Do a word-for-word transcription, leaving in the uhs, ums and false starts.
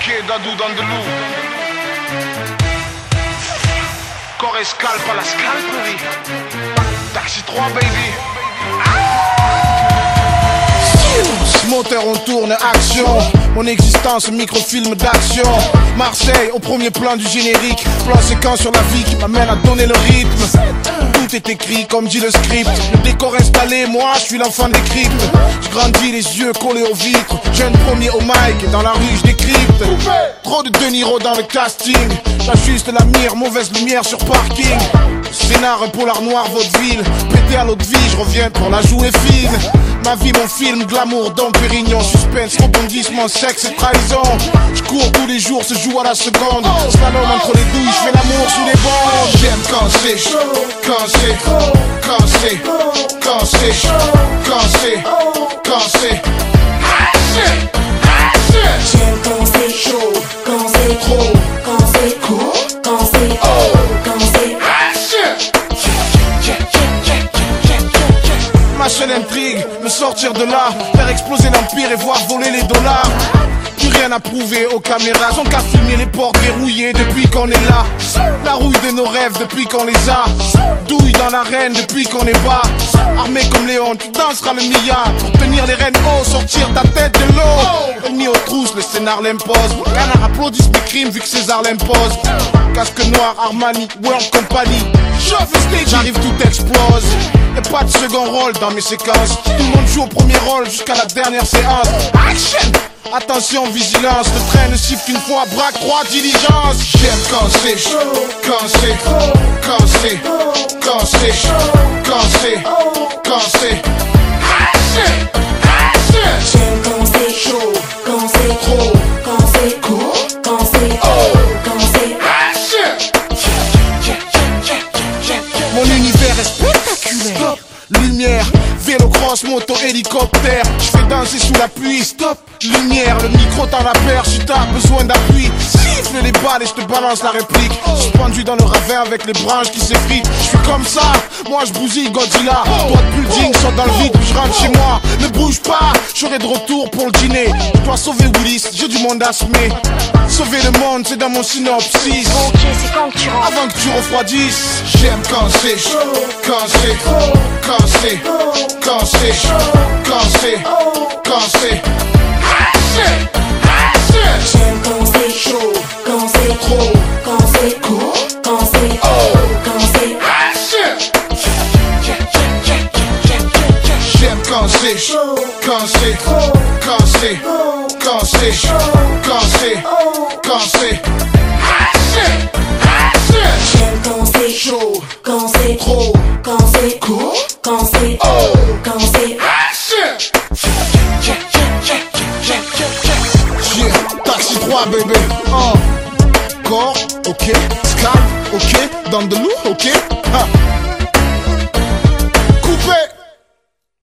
Ok, Dadou dans de loup. Corps et scalp à la scalperie. Taxi trois, baby. Moteur on tourne, action. Mon existence, microfilm d'action. Marseille au premier plan du générique. Plan séquence sur la vie qui m'amène à donner le rythme. Tout est écrit comme dit le script. Le décor installé, moi je suis l'enfant des cryptes. Je grandis les yeux collés aux vitres. Jeune premier au mic et dans la rue je décrypte. Trop de De Niro dans le casting. J'ajuste la mire, mauvaise lumière sur parking. Scénar, un polar noir, vaudeville. Pété à l'eau de vie, je reviens pour la jouer fine. Ma vie, mon film, glamour, Dom Pérignon. Suspense, rebondissement, sexe et trahison. Je cours tous les jours, se joue à la seconde. Slalom entre les douilles, je fais l'amour sous les bandes. J'aime quand c'est, quand c'est, quand c'est, quand c'est, quand c'est, quand c'est. J'aime quand c'est chaud, quand c'est trop, quand c'est court, quand c'est haut, quand c'est Ma seule intrigue, me sortir de là, faire exploser l'empire et voir voler les dollars. Plus rien à prouver aux caméras, sont qu'à filmer les portes verrouillées depuis qu'on est là. La rouille de nos rêves depuis qu'on les a. Douille dans l'arène depuis qu'on est bas. Armé comme Léon, tu danseras le milliard. Pour tenir les rênes hauts, sortir ta tête de l'eau. Ennemi aux trousses, le scénar l'impose. Canard applaudisse mes crimes vu que César l'impose. Casque noir, Armani, World Company. J'arrive, tout explose. Y'a pas de second rôle dans mes séquences. Tout le monde joue au premier rôle jusqu'à la dernière séance. Action! Attention, vigilance, le train ne siffle qu'une fois, braque trois diligences. J'aime quand c'est, quand c'est, quand c'est, quand c'est, quand c'est, quand c'est. J'aime quand c'est chaud, quand c'est trop, quand c'est court, quand c'est haut, quand c'est Mon univers est spectaculaire. Stop. Lumière, vélo, cross, moto, hélicoptère. Je fais danser sous la pluie. Stop. Lumière, le micro dans la perche. Si t'as besoin d'appui, siffle les balles et je te balance la réplique. Suspendu dans le ravin avec les branches qui s'effritent. Je suis comme ça, moi je bousille Godzilla. Toi de building, sors dans le vide puis je rentre chez moi. Ne bouge pas, je serai de retour pour le dîner. Je dois sauver Willis, j'ai du monde à semer. Sauver le monde, c'est dans mon synopsis. Ok, c'est quand que tu rentres? Avant que tu refroidisses. J'aime quand c'est, quand c'est, quand c'est, quand c'est, quand c'est, quand c'est. J'aime quand c'est chaud, quand c'est trop, quand c'est court, quand c'est haut, quand c'est J'aime quand c'est, quand c'est, quand c'est, quand c'est, quand c'est, quand c'est. J'aime quand c'est chaud, quand c'est trop, quand c'est court, quand c'est haut, quand c'est Yeah, taxi trois, baby. Oh. Corps, ok. Scalp, ok. Dans de loup, ok. Ha.